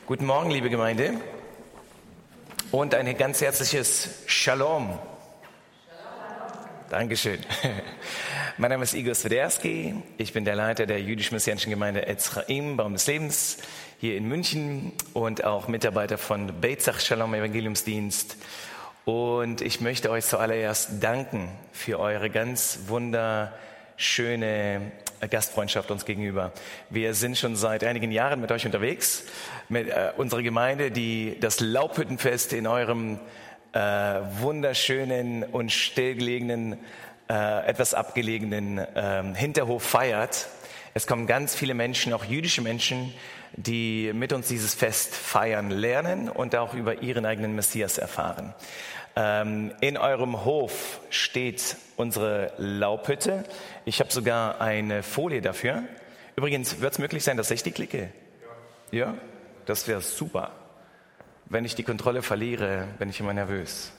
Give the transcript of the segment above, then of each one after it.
Guten Morgen, liebe Gemeinde, und ein ganz herzliches Shalom. Dankeschön. Mein Name ist Igor Swederski, ich bin der Leiter der jüdisch-messianischen Gemeinde Etz Chaim, Baum des Lebens, hier in München und auch Mitarbeiter von Beit Zach Shalom Evangeliumsdienst. Und ich möchte euch zuallererst danken für eure ganz wunderschöne Gastfreundschaft uns gegenüber. Wir sind schon seit einigen Jahren mit euch unterwegs, mit unserer Gemeinde, die das Laubhüttenfest in eurem wunderschönen und stillgelegenen, etwas abgelegenen Hinterhof feiert. Es kommen ganz viele Menschen, auch jüdische Menschen, die mit uns dieses Fest feiern lernen und auch über ihren eigenen Messias erfahren. In eurem Hof steht unsere Laubhütte. Ich habe sogar eine Folie dafür. Übrigens, wird es möglich sein, dass ich die klicke? Ja? Das wäre super. Wenn ich die Kontrolle verliere, bin ich immer nervös.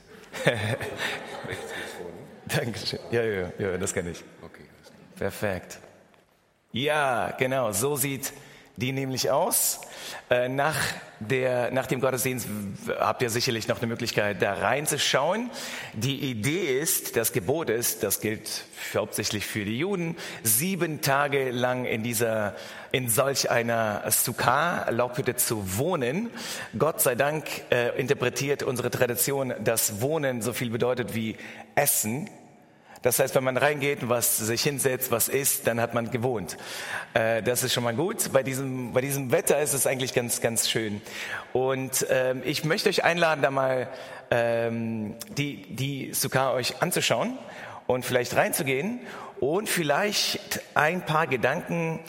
Dankeschön. Ja, das kenne ich. Okay. Perfekt. Ja, genau, so sieht die nämlich aus. Nach dem Gottesdienst habt ihr sicherlich noch eine Möglichkeit, da reinzuschauen. Die Idee ist, das Gebot ist, das gilt hauptsächlich für die Juden, 7 Tage lang in solch einer Sukkah, Laubhütte zu wohnen. Gott sei Dank interpretiert unsere Tradition, dass Wohnen so viel bedeutet wie Essen. Das heißt, wenn man reingeht und sich hinsetzt, was isst, dann hat man gewohnt. Das ist schon mal gut. Bei diesem Wetter ist es eigentlich ganz, ganz schön. Und ich möchte euch einladen, da mal die Sukkah euch anzuschauen und vielleicht reinzugehen und vielleicht mit ein paar Gedanken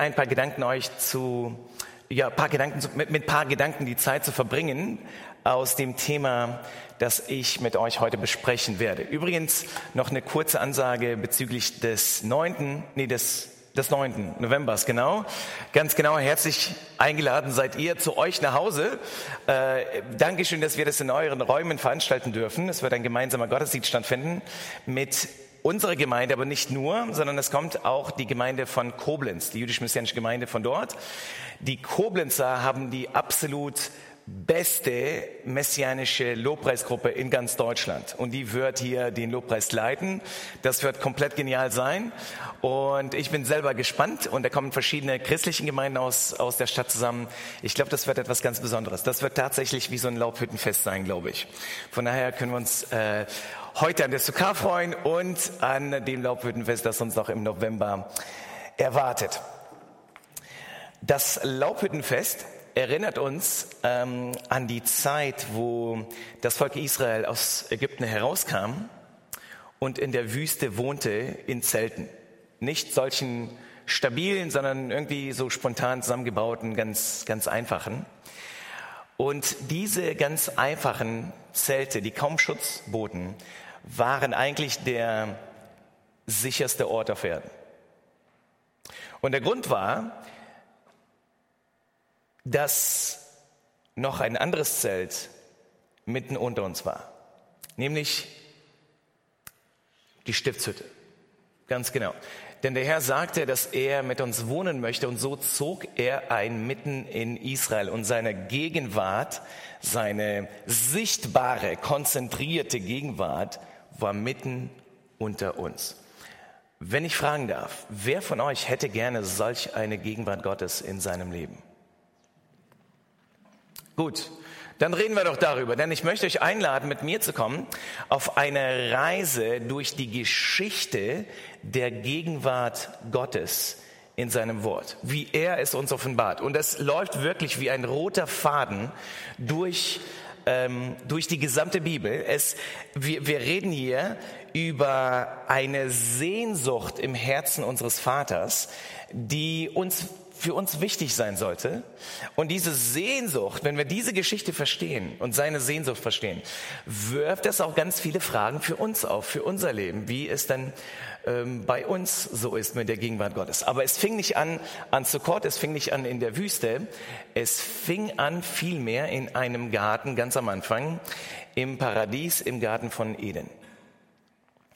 die Zeit zu verbringen aus dem Thema, das ich mit euch heute besprechen werde. Übrigens noch eine kurze Ansage bezüglich des 9. Novembers, genau. Ganz genau, herzlich eingeladen seid ihr zu euch nach Hause. Dankeschön, dass wir das in euren Räumen veranstalten dürfen. Es wird ein gemeinsamer Gottesdienst stattfinden mit unserer Gemeinde, aber nicht nur, sondern es kommt auch die Gemeinde von Koblenz, die jüdisch-messianische Gemeinde von dort. Die Koblenzer haben die absolut beste messianische Lobpreisgruppe in ganz Deutschland. Und die wird hier den Lobpreis leiten. Das wird komplett genial sein. Und ich bin selber gespannt. Und da kommen verschiedene christliche Gemeinden aus der Stadt zusammen. Ich glaube, das wird etwas ganz Besonderes. Das wird tatsächlich wie so ein Laubhüttenfest sein, glaube ich. Von daher können wir uns heute an der Sukkah freuen und an dem Laubhüttenfest, das uns noch im November erwartet. Das Laubhüttenfest erinnert uns an die Zeit, wo das Volk Israel aus Ägypten herauskam und in der Wüste wohnte in Zelten. Nicht solchen stabilen, sondern irgendwie so spontan zusammengebauten, ganz, ganz einfachen. Und diese ganz einfachen Zelte, die kaum Schutz boten, waren eigentlich der sicherste Ort auf Erden. Und der Grund war, dass noch ein anderes Zelt mitten unter uns war, nämlich die Stiftshütte. Ganz genau. Denn der Herr sagte, dass er mit uns wohnen möchte, und so zog er ein mitten in Israel, und seine Gegenwart, seine sichtbare, konzentrierte Gegenwart war mitten unter uns. Wenn ich fragen darf, wer von euch hätte gerne solch eine Gegenwart Gottes in seinem Leben? Gut, dann reden wir doch darüber, denn ich möchte euch einladen, mit mir zu kommen auf eine Reise durch die Geschichte der Gegenwart Gottes in seinem Wort, wie er es uns offenbart. Und es läuft wirklich wie ein roter Faden durch die gesamte Bibel. Wir reden hier über eine Sehnsucht im Herzen unseres Vaters, die für uns wichtig sein sollte. Und diese Sehnsucht, wenn wir diese Geschichte verstehen und seine Sehnsucht verstehen, wirft das auch ganz viele Fragen für uns auf, für unser Leben, wie es dann bei uns so ist mit der Gegenwart Gottes. Aber es fing nicht an Sukkot, es fing nicht an in der Wüste, es fing an vielmehr in einem Garten, ganz am Anfang, im Paradies, im Garten von Eden.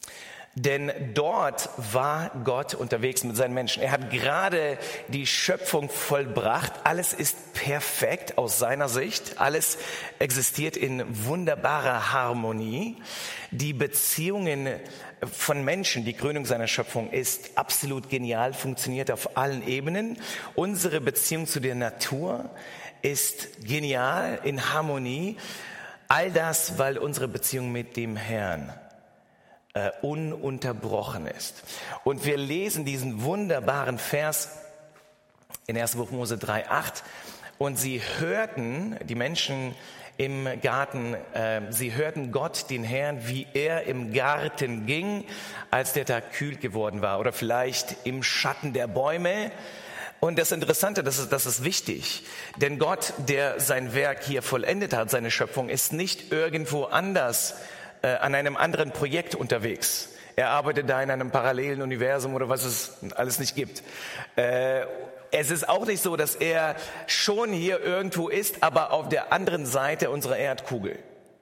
Denn dort war Gott unterwegs mit seinen Menschen. Er hat gerade die Schöpfung vollbracht. Alles ist perfekt aus seiner Sicht. Alles existiert in wunderbarer Harmonie. Die Beziehungen von Menschen, die Krönung seiner Schöpfung, ist absolut genial, funktioniert auf allen Ebenen. Unsere Beziehung zu der Natur ist genial, in Harmonie. All das, weil unsere Beziehung mit dem Herrn ununterbrochen ist. Und wir lesen diesen wunderbaren Vers in 1. Buch Mose 3,8. Und sie hörten, die Menschen im Garten, sie hörten Gott, den Herrn, wie er im Garten ging, als der Tag kühl geworden war. Oder vielleicht im Schatten der Bäume. Und das Interessante, das ist wichtig, denn Gott, der sein Werk hier vollendet hat, seine Schöpfung, ist nicht irgendwo anders an einem anderen Projekt unterwegs. Er arbeitet da in einem parallelen Universum oder was es alles nicht gibt. Es ist auch nicht so, dass er schon hier irgendwo ist, aber auf der anderen Seite unserer Erdkugel.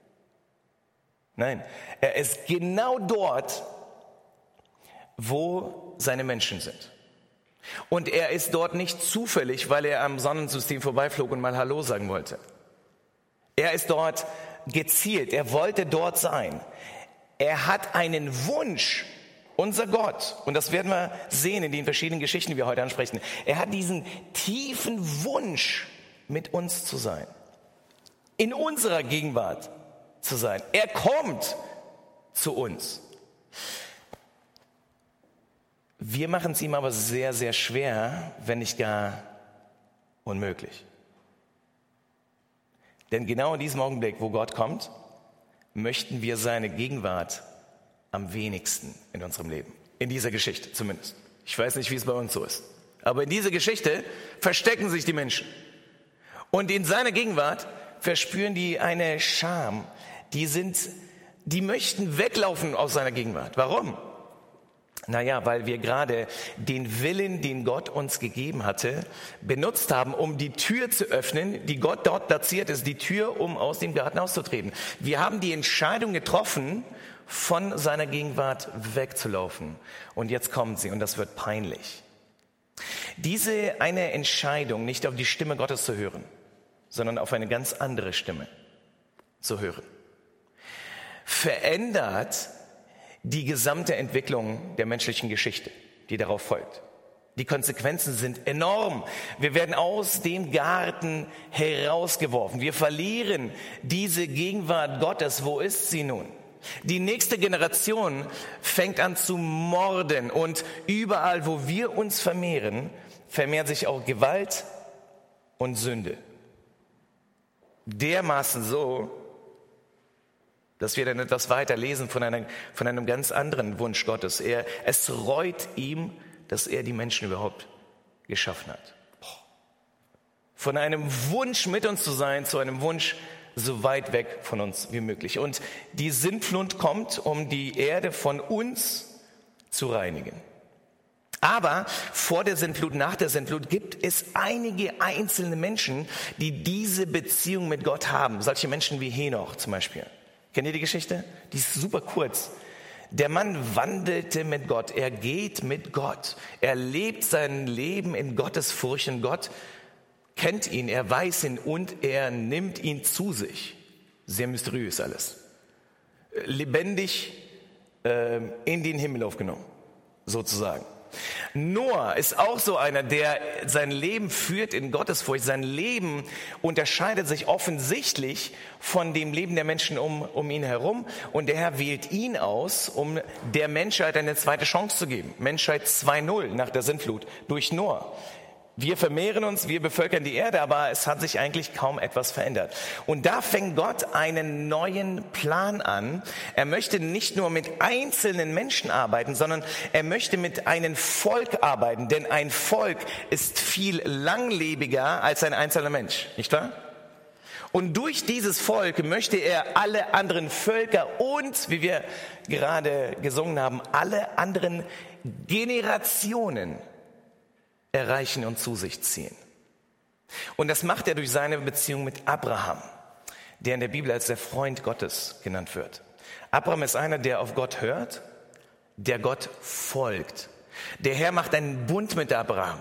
Nein, er ist genau dort, wo seine Menschen sind. Und er ist dort nicht zufällig, weil er am Sonnensystem vorbeiflog und mal Hallo sagen wollte. Er ist dort gezielt, er wollte dort sein. Er hat einen Wunsch, unser Gott, und das werden wir sehen in den verschiedenen Geschichten, die wir heute ansprechen. Er hat diesen tiefen Wunsch, mit uns zu sein, in unserer Gegenwart zu sein. Er kommt zu uns. Wir machen es ihm aber sehr, sehr schwer, wenn nicht gar unmöglich. Denn genau in diesem Augenblick, wo Gott kommt, möchten wir seine Gegenwart am wenigsten in unserem Leben. In dieser Geschichte zumindest. Ich weiß nicht, wie es bei uns so ist. Aber in dieser Geschichte verstecken sich die Menschen. Und in seiner Gegenwart verspüren die eine Scham. Die möchten weglaufen aus seiner Gegenwart. Warum? Naja, weil wir gerade den Willen, den Gott uns gegeben hatte, benutzt haben, um die Tür zu öffnen, die Gott dort platziert ist, die Tür, um aus dem Garten auszutreten. Wir haben die Entscheidung getroffen, von seiner Gegenwart wegzulaufen. Und jetzt kommt sie und das wird peinlich. Diese eine Entscheidung, nicht auf die Stimme Gottes zu hören, sondern auf eine ganz andere Stimme zu hören, verändert die gesamte Entwicklung der menschlichen Geschichte, die darauf folgt. Die Konsequenzen sind enorm. Wir werden aus dem Garten herausgeworfen. Wir verlieren diese Gegenwart Gottes. Wo ist sie nun? Die nächste Generation fängt an zu morden und überall, wo wir uns vermehren, vermehrt sich auch Gewalt und Sünde. Dermaßen so, dass wir dann etwas weiter lesen von einem ganz anderen Wunsch Gottes. Es reut ihm, dass er die Menschen überhaupt geschaffen hat. Von einem Wunsch, mit uns zu sein, zu einem Wunsch, so weit weg von uns wie möglich. Und die Sintflut kommt, um die Erde von uns zu reinigen. Aber vor der Sintflut, nach der Sintflut gibt es einige einzelne Menschen, die diese Beziehung mit Gott haben. Solche Menschen wie Henoch zum Beispiel. Kennt ihr die Geschichte? Die ist super kurz. Der Mann wandelte mit Gott. Er geht mit Gott. Er lebt sein Leben in Gottes Furcht. Und Gott kennt ihn, er weiß ihn und er nimmt ihn zu sich. Sehr mysteriös alles. Lebendig in den Himmel aufgenommen, sozusagen. Noah ist auch so einer, der sein Leben führt in Gottesfurcht. Sein Leben unterscheidet sich offensichtlich von dem Leben der Menschen um ihn herum. Und der Herr wählt ihn aus, um der Menschheit eine zweite Chance zu geben. Menschheit 2.0 nach der Sintflut durch Noah. Wir vermehren uns, wir bevölkern die Erde, aber es hat sich eigentlich kaum etwas verändert. Und da fängt Gott einen neuen Plan an. Er möchte nicht nur mit einzelnen Menschen arbeiten, sondern er möchte mit einem Volk arbeiten. Denn ein Volk ist viel langlebiger als ein einzelner Mensch, nicht wahr? Und durch dieses Volk möchte er alle anderen Völker und, wie wir gerade gesungen haben, alle anderen Generationen erreichen und zu sich ziehen. Und das macht er durch seine Beziehung mit Abraham, der in der Bibel als der Freund Gottes genannt wird. Abraham ist einer, der auf Gott hört, der Gott folgt. Der Herr macht einen Bund mit Abraham.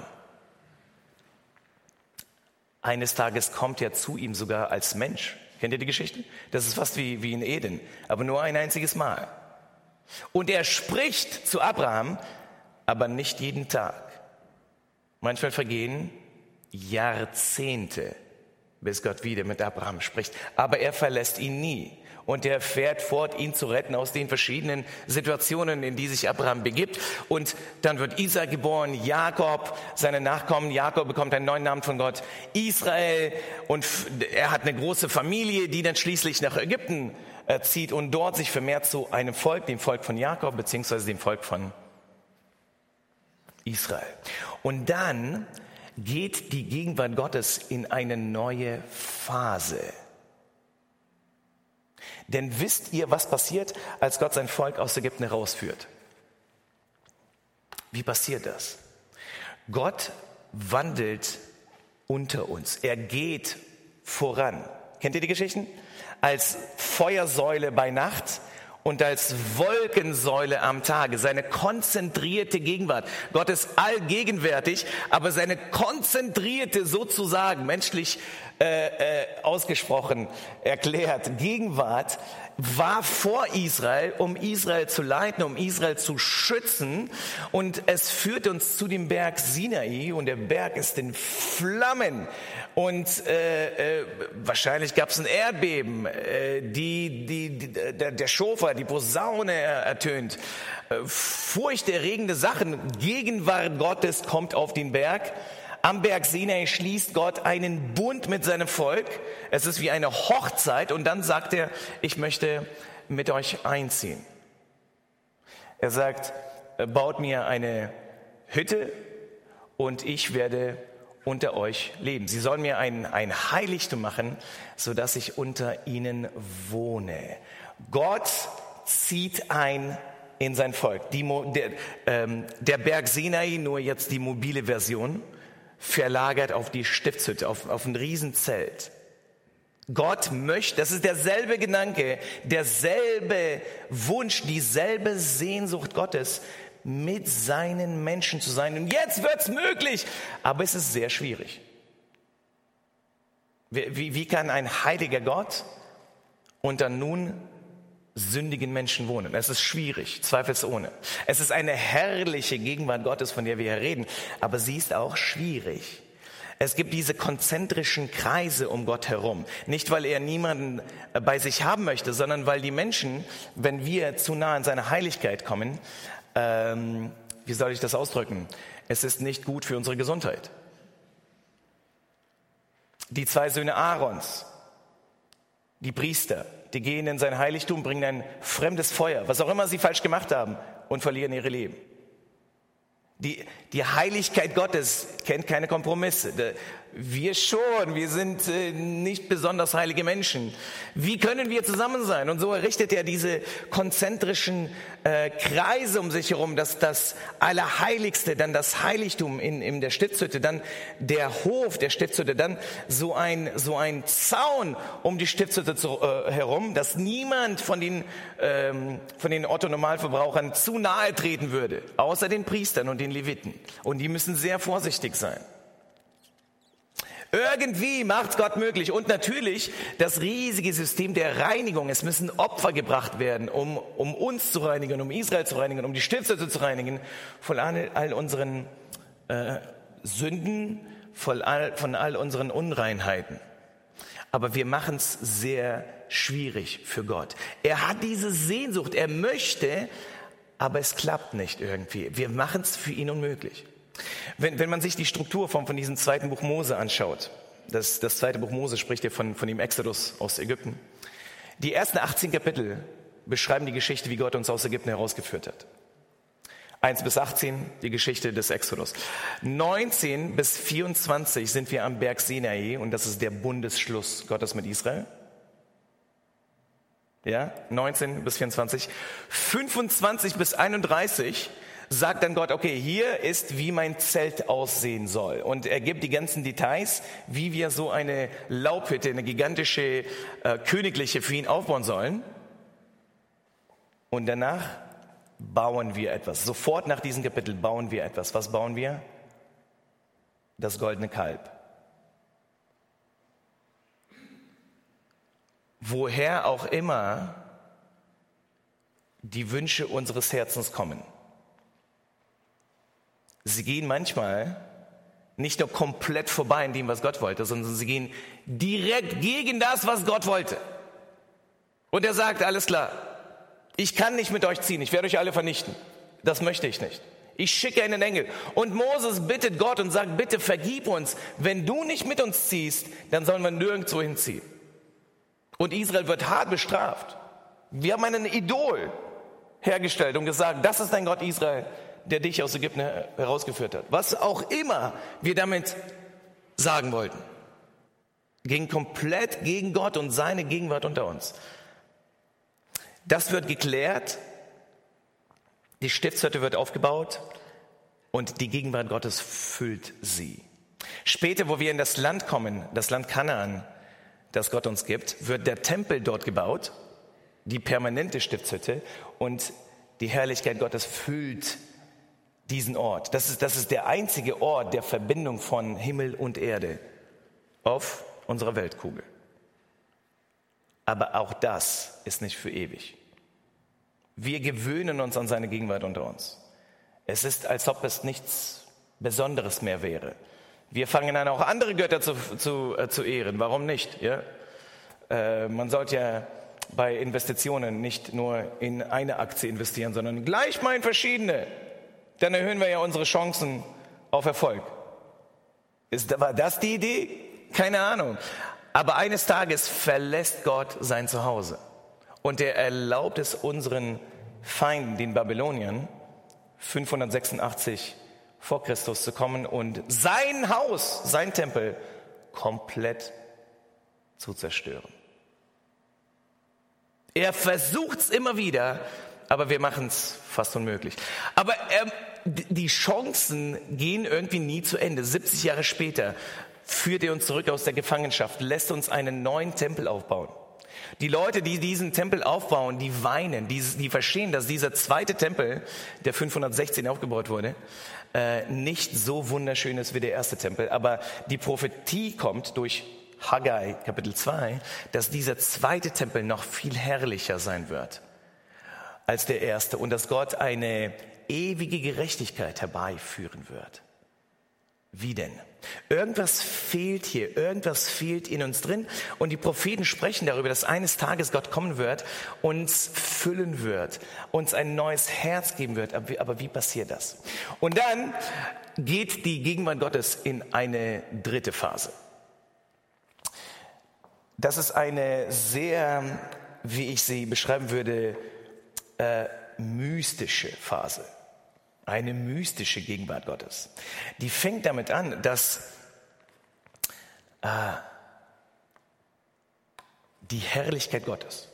Eines Tages kommt er zu ihm sogar als Mensch. Kennt ihr die Geschichte? Das ist fast wie in Eden, aber nur ein einziges Mal. Und er spricht zu Abraham, aber nicht jeden Tag. Manchmal vergehen Jahrzehnte, bis Gott wieder mit Abraham spricht. Aber er verlässt ihn nie. Und er fährt fort, ihn zu retten aus den verschiedenen Situationen, in die sich Abraham begibt. Und dann wird Isaak geboren, Jakob, seine Nachkommen. Jakob bekommt einen neuen Namen von Gott, Israel. Und er hat eine große Familie, die dann schließlich nach Ägypten zieht und dort sich vermehrt zu einem Volk, dem Volk von Jakob, beziehungsweise dem Volk von Israel. Und dann geht die Gegenwart Gottes in eine neue Phase. Denn wisst ihr, was passiert, als Gott sein Volk aus Ägypten herausführt? Wie passiert das? Gott wandelt unter uns. Er geht voran. Kennt ihr die Geschichten? Als Feuersäule bei Nacht und als Wolkensäule am Tage. Seine konzentrierte Gegenwart. Gott ist allgegenwärtig, aber seine konzentrierte, sozusagen menschlich ausgesprochen erklärt, Gegenwart war vor Israel, um Israel zu leiten, um Israel zu schützen. Und es führt uns zu dem Berg Sinai und der Berg ist in Flammen. Und wahrscheinlich gab es ein Erdbeben, der Schofar, die Posaune ertönt. Furchterregende Sachen, Gegenwart Gottes kommt auf den Berg. Am Berg Sinai schließt Gott einen Bund mit seinem Volk. Es ist wie eine Hochzeit und dann sagt er, ich möchte mit euch einziehen. Er sagt, baut mir eine Hütte und ich werde unter euch leben. Sie sollen mir ein Heiligtum machen, sodass ich unter ihnen wohne. Gott zieht ein in sein Volk. Der Berg Sinai, nur jetzt die mobile Version, verlagert auf die Stiftshütte, auf ein Riesenzelt. Gott möchte, das ist derselbe Gedanke, derselbe Wunsch, dieselbe Sehnsucht Gottes, mit seinen Menschen zu sein. Und jetzt wird's möglich, aber es ist sehr schwierig. Wie kann ein heiliger Gott unter nun sündigen Menschen wohnen? Es ist schwierig, zweifelsohne. Es ist eine herrliche Gegenwart Gottes, von der wir hier reden, aber sie ist auch schwierig. Es gibt diese konzentrischen Kreise um Gott herum. Nicht, weil er niemanden bei sich haben möchte, sondern weil die Menschen, wenn wir zu nah an seine Heiligkeit kommen, wie soll ich das ausdrücken? Es ist nicht gut für unsere Gesundheit. Die 2 Söhne Aarons, die Priester, die gehen in sein Heiligtum, bringen ein fremdes Feuer, was auch immer sie falsch gemacht haben, und verlieren ihre Leben. Die Heiligkeit Gottes kennt keine Kompromisse. Wir schon, wir sind nicht besonders heilige Menschen. Wie können wir zusammen sein? Und so errichtet er diese konzentrischen Kreise um sich herum, das Allerheiligste, dann das Heiligtum in der Stiftshütte, dann der Hof der Stiftshütte, dann so ein Zaun um die Stiftshütte herum, dass niemand von den Otto-Normalverbrauchern zu nahe treten würde, außer den Priestern und den Leviten. Und die müssen sehr vorsichtig sein. Irgendwie macht's Gott möglich. Und natürlich das riesige System der Reinigung. Es müssen Opfer gebracht werden, um uns zu reinigen, um Israel zu reinigen, um die Stiftshütte zu reinigen, von all unseren Sünden, von all unseren Unreinheiten. Aber wir machen es sehr schwierig für Gott. Er hat diese Sehnsucht, er möchte, aber es klappt nicht irgendwie. Wir machen es für ihn unmöglich. Wenn man sich die Struktur von diesem 2. Buch Mose anschaut, das 2. Buch Mose spricht ja von dem Exodus aus Ägypten. Die ersten 18 Kapitel beschreiben die Geschichte, wie Gott uns aus Ägypten herausgeführt hat. 1 bis 18, die Geschichte des Exodus. 19 bis 24 sind wir am Berg Sinai und das ist der Bundesschluss Gottes mit Israel. Ja, 19 bis 24. 25 bis 31 sagt dann Gott, okay, hier ist, wie mein Zelt aussehen soll. Und er gibt die ganzen Details, wie wir so eine Laubhütte, eine gigantische, königliche für ihn aufbauen sollen. Und danach bauen wir etwas. Sofort nach diesem Kapitel bauen wir etwas. Was bauen wir? Das goldene Kalb. Woher auch immer die Wünsche unseres Herzens kommen. Sie gehen manchmal nicht nur komplett vorbei in dem, was Gott wollte, sondern sie gehen direkt gegen das, was Gott wollte. Und er sagt, alles klar, ich kann nicht mit euch ziehen, ich werde euch alle vernichten. Das möchte ich nicht. Ich schicke einen Engel. Und Moses bittet Gott und sagt, bitte vergib uns. Wenn du nicht mit uns ziehst, dann sollen wir nirgendwo hinziehen. Und Israel wird hart bestraft. Wir haben einen Idol hergestellt und gesagt, das ist dein Gott Israel, der dich aus Ägypten herausgeführt hat. Was auch immer wir damit sagen wollten. Ging komplett gegen Gott und seine Gegenwart unter uns. Das wird geklärt, die Stiftshütte wird aufgebaut und die Gegenwart Gottes füllt sie. Später, wo wir in das Land kommen, das Land Kanaan, das Gott uns gibt, wird der Tempel dort gebaut, die permanente Stiftshütte, und die Herrlichkeit Gottes füllt diesen Ort. Das ist der einzige Ort der Verbindung von Himmel und Erde auf unserer Weltkugel. Aber auch das ist nicht für ewig. Wir gewöhnen uns an seine Gegenwart unter uns. Es ist, als ob es nichts Besonderes mehr wäre. Wir fangen an, auch andere Götter zu ehren. Warum nicht? Ja? Man sollte ja bei Investitionen nicht nur in eine Aktie investieren, sondern gleich mal in verschiedene. Dann erhöhen wir ja unsere Chancen auf Erfolg. War das die Idee? Keine Ahnung. Aber eines Tages verlässt Gott sein Zuhause. Und er erlaubt es unseren Feinden, den Babyloniern, 586 vor Christus zu kommen und sein Haus, sein Tempel, komplett zu zerstören. Er versucht es immer wieder, aber wir machen es fast unmöglich. Aber die Chancen gehen irgendwie nie zu Ende. 70 Jahre später führt er uns zurück aus der Gefangenschaft, lässt uns einen neuen Tempel aufbauen. Die Leute, die diesen Tempel aufbauen, die weinen, die verstehen, dass dieser zweite Tempel, der 516 aufgebaut wurde, nicht so wunderschön ist wie der erste Tempel. Aber die Prophetie kommt durch Haggai, Kapitel 2, dass dieser zweite Tempel noch viel herrlicher sein wird als der erste und dass Gott eine ewige Gerechtigkeit herbeiführen wird. Wie denn? Irgendwas fehlt hier, irgendwas fehlt in uns drin und die Propheten sprechen darüber, dass eines Tages Gott kommen wird, uns füllen wird, uns ein neues Herz geben wird. Aber wie passiert das? Und dann geht die Gegenwart Gottes in eine dritte Phase. Das ist eine sehr, wie ich sie beschreiben würde, mystische Phase. Eine mystische Gegenwart Gottes. Die fängt damit an, dass die Herrlichkeit Gottes,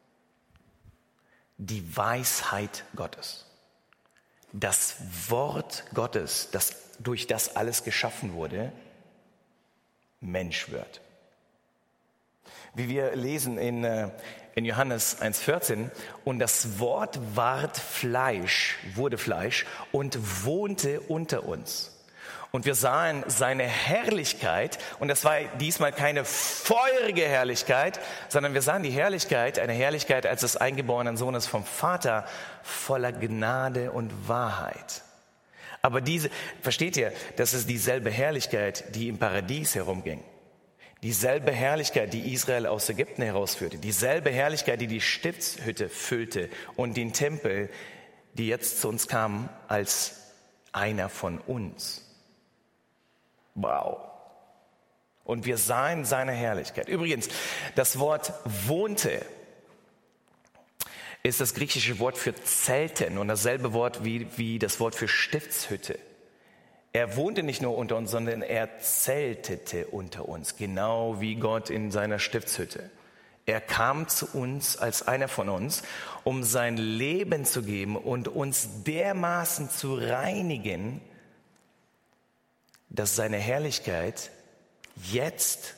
die Weisheit Gottes, das Wort Gottes, das durch das alles geschaffen wurde, Mensch wird. Wie wir lesen in Johannes 1,14, und das Wort wurde Fleisch und wohnte unter uns. Und wir sahen seine Herrlichkeit, und das war diesmal keine feurige Herrlichkeit, sondern wir sahen die Herrlichkeit, eine Herrlichkeit als des eingeborenen Sohnes vom Vater, voller Gnade und Wahrheit. Aber versteht ihr, das ist dieselbe Herrlichkeit, die im Paradies herumging. Dieselbe Herrlichkeit, die Israel aus Ägypten herausführte. Dieselbe Herrlichkeit, die die Stiftshütte füllte und den Tempel, die jetzt zu uns kam als einer von uns. Wow. Und wir sahen seine Herrlichkeit. Übrigens, das Wort wohnte ist das griechische Wort für Zelten und dasselbe Wort wie das Wort für Stiftshütte. Er wohnte nicht nur unter uns, sondern er zeltete unter uns, genau wie Gott in seiner Stiftshütte. Er kam zu uns als einer von uns, um sein Leben zu geben und uns dermaßen zu reinigen, dass seine Herrlichkeit jetzt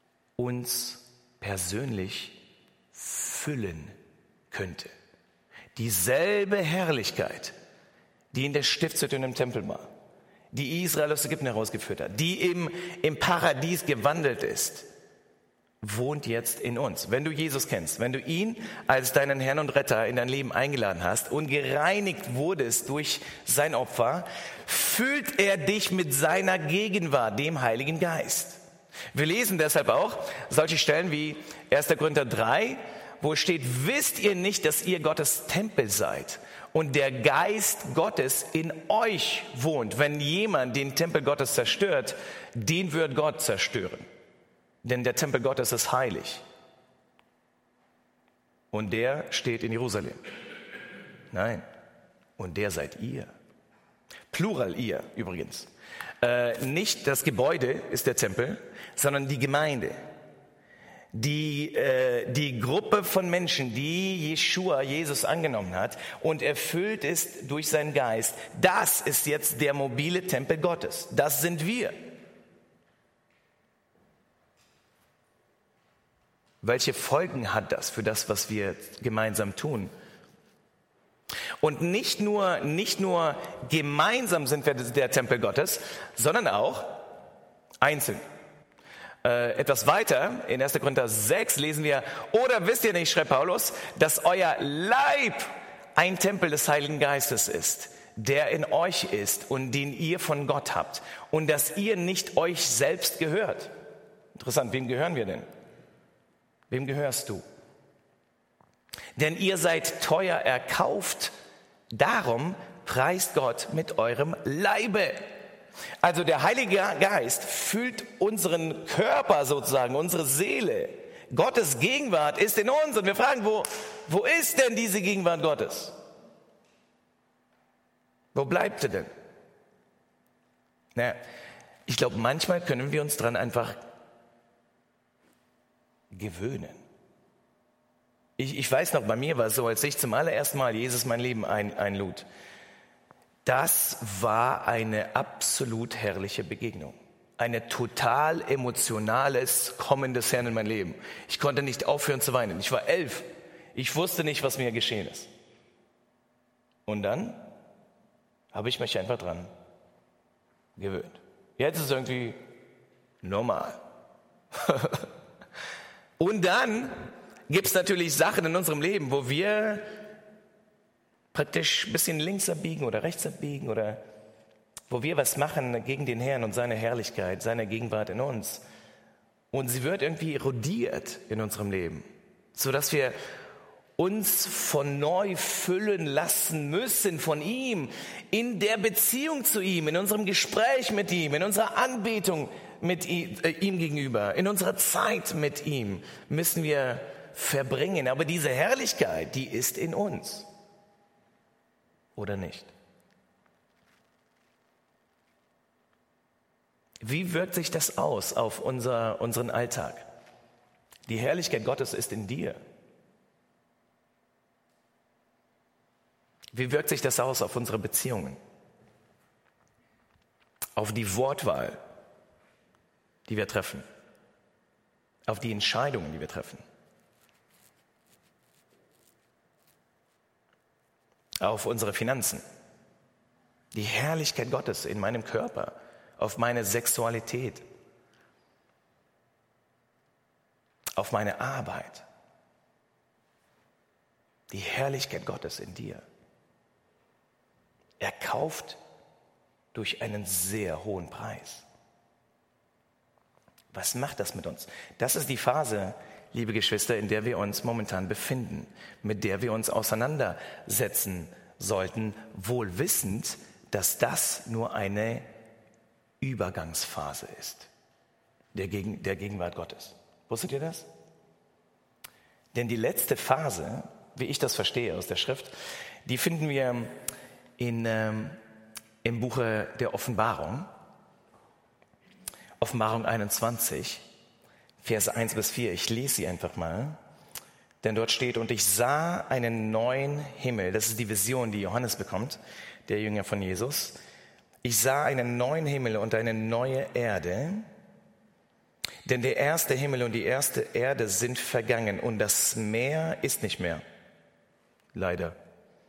uns persönlich füllen könnte. dieselbe Herrlichkeit, die in der Stiftshütte und im Tempel war, die Israel aus Ägypten herausgeführt hat, die im Paradies gewandelt ist, wohnt jetzt in uns. Wenn du Jesus kennst, wenn du ihn als deinen Herrn und Retter in dein Leben eingeladen hast und gereinigt wurdest durch sein Opfer, füllt er dich mit seiner Gegenwart, dem Heiligen Geist. Wir lesen deshalb auch solche Stellen wie 1. Korinther 3, wo steht, wisst ihr nicht, dass ihr Gottes Tempel seid und der Geist Gottes in euch wohnt? Wenn jemand den Tempel Gottes zerstört, den wird Gott zerstören. Denn der Tempel Gottes ist heilig. Und der steht in Jerusalem. Nein, und der seid ihr. Plural ihr übrigens. Nicht das Gebäude ist der Tempel, sondern die Gemeinde. Die Gruppe von Menschen, die Jesus angenommen hat und erfüllt ist durch seinen Geist. Das ist jetzt der mobile Tempel Gottes. Das sind wir. Welche Folgen hat das für das, was wir gemeinsam tun? Und nicht nur gemeinsam sind wir der Tempel Gottes, sondern auch einzeln. Etwas weiter, in 1. Korinther 6 lesen wir, oder wisst ihr nicht, schreibt Paulus, dass euer Leib ein Tempel des Heiligen Geistes ist, der in euch ist und den ihr von Gott habt und dass ihr nicht euch selbst gehört. Interessant, wem gehören wir denn? Wem gehörst du? Denn ihr seid teuer erkauft, darum preist Gott mit eurem Leibe. Also der Heilige Geist füllt unseren Körper sozusagen, unsere Seele. Gottes Gegenwart ist in uns und wir fragen, wo ist denn diese Gegenwart Gottes? Wo bleibt sie denn? Naja, ich glaube, manchmal können wir uns dran einfach gewöhnen. Ich weiß noch, bei mir war es so, als ich zum allerersten Mal Jesus mein Leben einlud. Das war eine absolut herrliche Begegnung. Eine total emotionales Kommen des Herrn in mein Leben. Ich konnte nicht aufhören zu weinen. Ich war 11. Ich wusste nicht, was mir geschehen ist. Und dann habe ich mich einfach dran gewöhnt. Jetzt ist es irgendwie normal. Und dann gibt es natürlich Sachen in unserem Leben, wo wir praktisch ein bisschen links abbiegen oder rechts abbiegen oder wo wir was machen gegen den Herrn und seine Herrlichkeit, seine Gegenwart in uns. Und sie wird irgendwie erodiert in unserem Leben, sodass wir uns von neu füllen lassen müssen von ihm, in der Beziehung zu ihm, in unserem Gespräch mit ihm, in unserer Anbetung mit ihm gegenüber, in unserer Zeit mit ihm müssen wir verbringen. Aber diese Herrlichkeit, die ist in uns. Oder nicht? Wie wirkt sich das aus auf unseren Alltag? Die Herrlichkeit Gottes ist in dir. Wie wirkt sich das aus auf unsere Beziehungen? Auf die Wortwahl, die wir treffen? Auf die Entscheidungen, die wir treffen? Auf unsere Finanzen? Die Herrlichkeit Gottes in meinem Körper? Auf meine Sexualität? Auf meine Arbeit? Die Herrlichkeit Gottes in dir? Erkauft durch einen sehr hohen Preis. Was macht das mit uns? Das ist die Phase, liebe Geschwister, in der wir uns momentan befinden, mit der wir uns auseinandersetzen sollten, wohl wissend, dass das nur eine Übergangsphase ist, der Gegenwart Gottes. Wusstet ihr das? Denn die letzte Phase, wie ich das verstehe aus der Schrift, die finden wir im Buche der Offenbarung, Offenbarung 21, Verse 1 bis 4. Ich lese sie einfach mal, denn dort steht, und ich sah einen neuen Himmel, das ist die Vision, die Johannes bekommt, der Jünger von Jesus. Ich sah einen neuen Himmel und eine neue Erde, denn der erste Himmel und die erste Erde sind vergangen und das Meer ist nicht mehr, leider.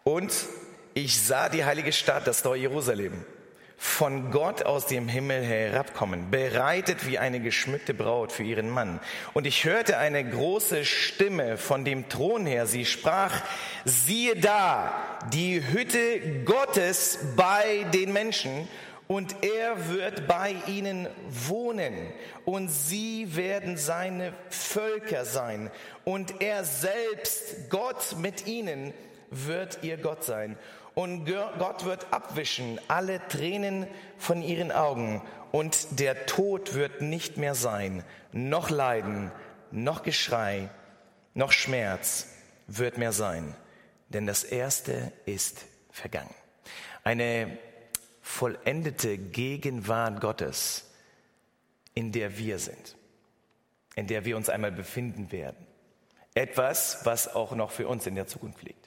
Und ich sah die heilige Stadt, das neue Jerusalem, von Gott aus dem Himmel herabkommen, bereitet wie eine geschmückte Braut für ihren Mann. Und ich hörte eine große Stimme von dem Thron her. Sie sprach: Siehe da, die Hütte Gottes bei den Menschen, und er wird bei ihnen wohnen, und sie werden seine Völker sein, und er selbst, Gott mit ihnen, wird ihr Gott sein. Und Gott wird abwischen alle Tränen von ihren Augen, und der Tod wird nicht mehr sein, noch Leiden, noch Geschrei, noch Schmerz wird mehr sein, denn das Erste ist vergangen. Eine vollendete Gegenwart Gottes, in der wir sind, in der wir uns einmal befinden werden. Etwas, was auch noch für uns in der Zukunft liegt.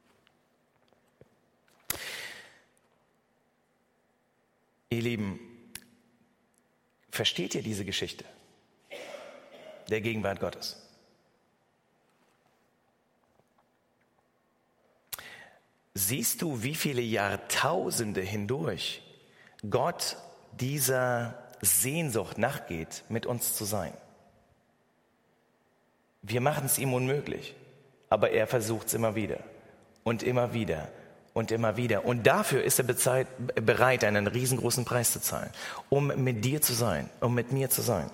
Ihr Lieben, versteht ihr diese Geschichte der Gegenwart Gottes? Siehst du, wie viele Jahrtausende hindurch Gott dieser Sehnsucht nachgeht, mit uns zu sein? Wir machen es ihm unmöglich, aber er versucht es immer wieder und immer wieder. Und immer wieder. Und dafür ist er bereit, einen riesengroßen Preis zu zahlen, um mit dir zu sein, um mit mir zu sein.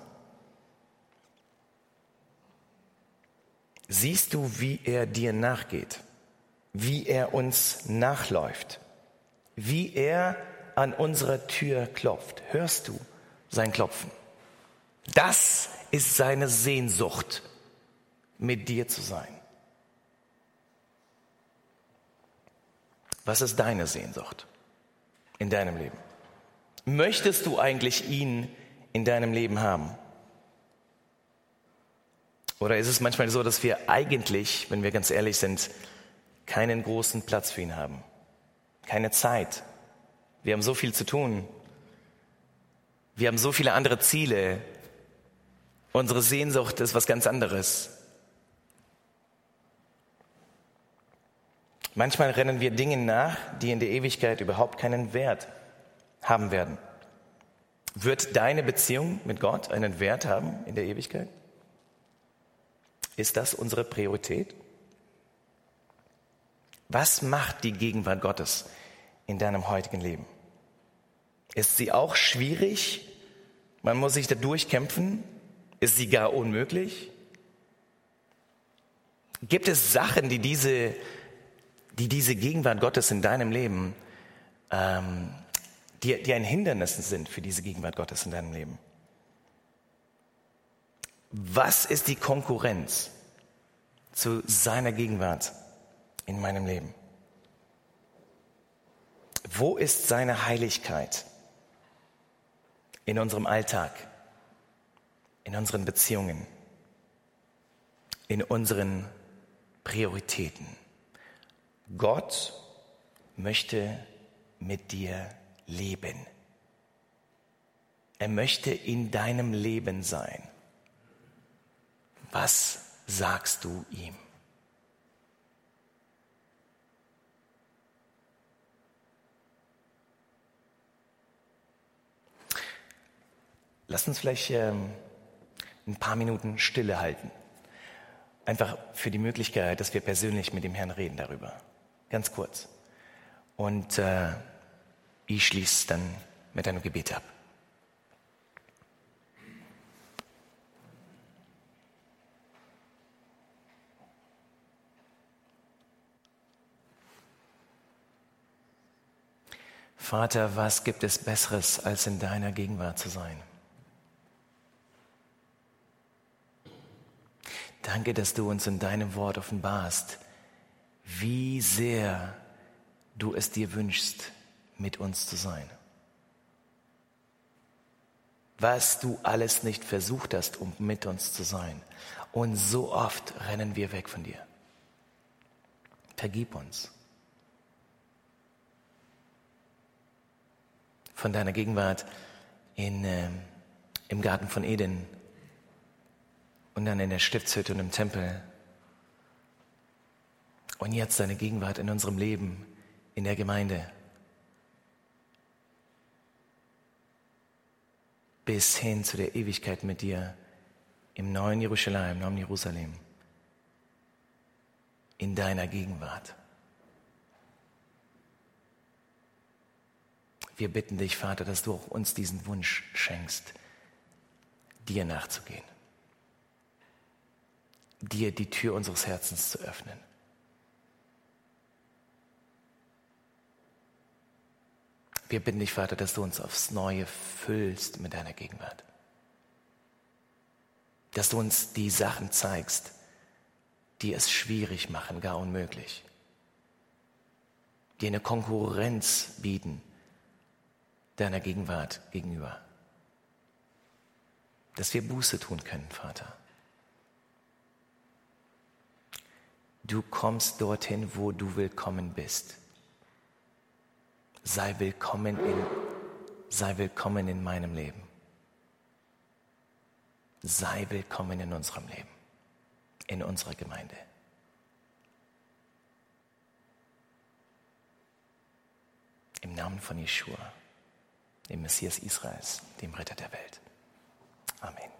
Siehst du, wie er dir nachgeht, wie er uns nachläuft, wie er an unserer Tür klopft? Hörst du sein Klopfen? Das ist seine Sehnsucht, mit dir zu sein. Was ist deine Sehnsucht in deinem Leben? Möchtest du eigentlich ihn in deinem Leben haben? Oder ist es manchmal so, dass wir eigentlich, wenn wir ganz ehrlich sind, keinen großen Platz für ihn haben? Keine Zeit. Wir haben so viel zu tun. Wir haben so viele andere Ziele. Unsere Sehnsucht ist was ganz anderes. Manchmal rennen wir Dingen nach, die in der Ewigkeit überhaupt keinen Wert haben werden. Wird deine Beziehung mit Gott einen Wert haben in der Ewigkeit? Ist das unsere Priorität? Was macht die Gegenwart Gottes in deinem heutigen Leben? Ist sie auch schwierig? Man muss sich da durchkämpfen? Ist sie gar unmöglich? Gibt es Sachen, die diese Gegenwart Gottes in deinem Leben, die ein Hindernis sind für diese Gegenwart Gottes in deinem Leben? Was ist die Konkurrenz zu seiner Gegenwart in meinem Leben? Wo ist seine Heiligkeit in unserem Alltag, in unseren Beziehungen, in unseren Prioritäten? Gott möchte mit dir leben. Er möchte in deinem Leben sein. Was sagst du ihm? Lass uns vielleicht ein paar Minuten Stille halten. Einfach für die Möglichkeit, dass wir persönlich mit dem Herrn reden darüber. Ganz kurz. Und ich schließe dann mit einem Gebet ab. Vater, was gibt es Besseres, als in deiner Gegenwart zu sein? Danke, dass du uns in deinem Wort offenbarst, wie sehr du es dir wünschst, mit uns zu sein. Was du alles nicht versucht hast, um mit uns zu sein. Und so oft rennen wir weg von dir. Vergib uns. Von deiner Gegenwart im Garten von Eden und dann in der Stiftshütte und im Tempel Und jetzt deine Gegenwart in unserem Leben, in der Gemeinde. Bis hin zu der Ewigkeit mit dir im neuen Jerusalem, im neuen Jerusalem. In deiner Gegenwart. Wir bitten dich, Vater, dass du auch uns diesen Wunsch schenkst, dir nachzugehen. Dir die Tür unseres Herzens zu öffnen. Wir bitten dich, Vater, dass du uns aufs Neue füllst mit deiner Gegenwart. Dass du uns die Sachen zeigst, die es schwierig machen, gar unmöglich. Die eine Konkurrenz bieten deiner Gegenwart gegenüber. Dass wir Buße tun können, Vater. Du kommst dorthin, wo du willkommen bist. Sei willkommen in meinem Leben. Sei willkommen in unserem Leben, in unserer Gemeinde. Im Namen von Jeschua, dem Messias Israels, dem Retter der Welt. Amen.